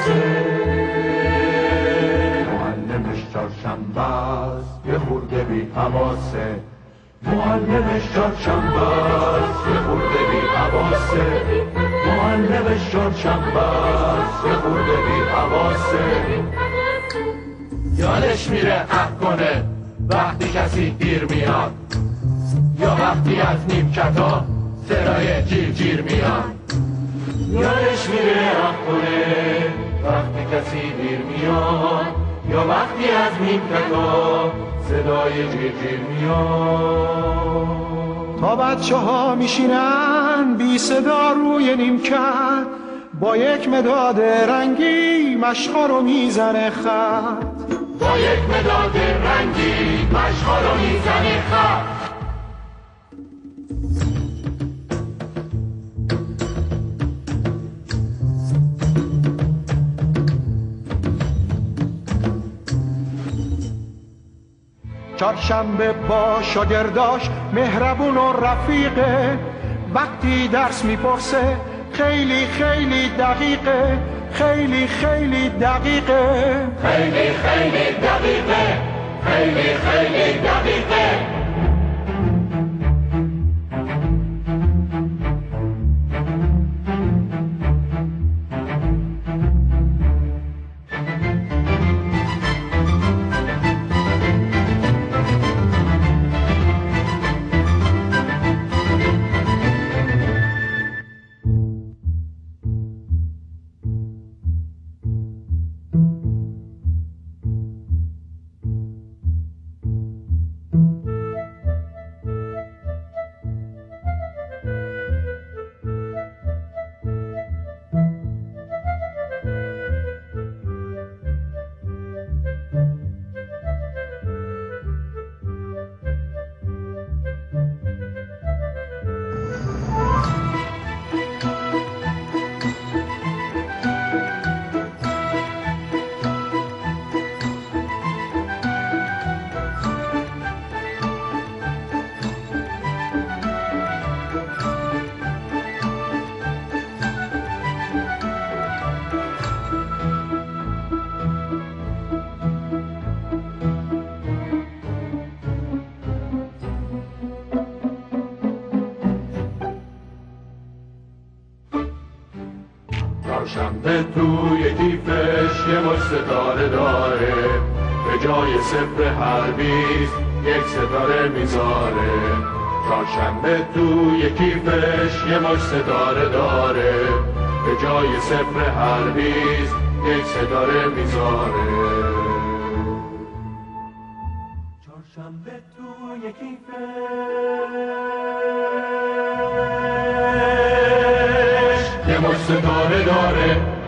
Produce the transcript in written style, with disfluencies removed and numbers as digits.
معلمش چهارشنبه است یه خورده بی حواسه، معلمش چهارشنبه است یه خورده بی حواسه، معلمش چهارشنبه است یه خورده بی حواسه. یادش میره عهد کنه وقتی کسی دیر میاد، یا وقتی از نیمکتا صدای جیر جیر میاد. یادش میره عهد کنه وقتی کسی دیر میاد، یا وقتی از نیمکتا صدای جیر جیر میاد. تا بچه ها میشینن بی صدا روی نیمکت، با یک مداد رنگی مشقا رو میزنه خط، با یک مداد رنگی مشقا رو میزنه خط. چهارشنبه با شاگرداش مهربون و رفیقه، وقتی درس میپرسه خیلی خیلی دقیقه، خیلی خیلی دقیقه، خیلی خیلی دقیقه، خیلی خیلی دقیقه. چهارشنبه توی کیفش یه مشت ستاره داره، به جای صفر هر 20 یک ستاره میذاره. چهارشنبه توی کیفش یه مشت ستاره داره، به جای صفر هر 20 یک ستاره میذاره. چهارشنبه توی کیفش یه مشت ستاره داره،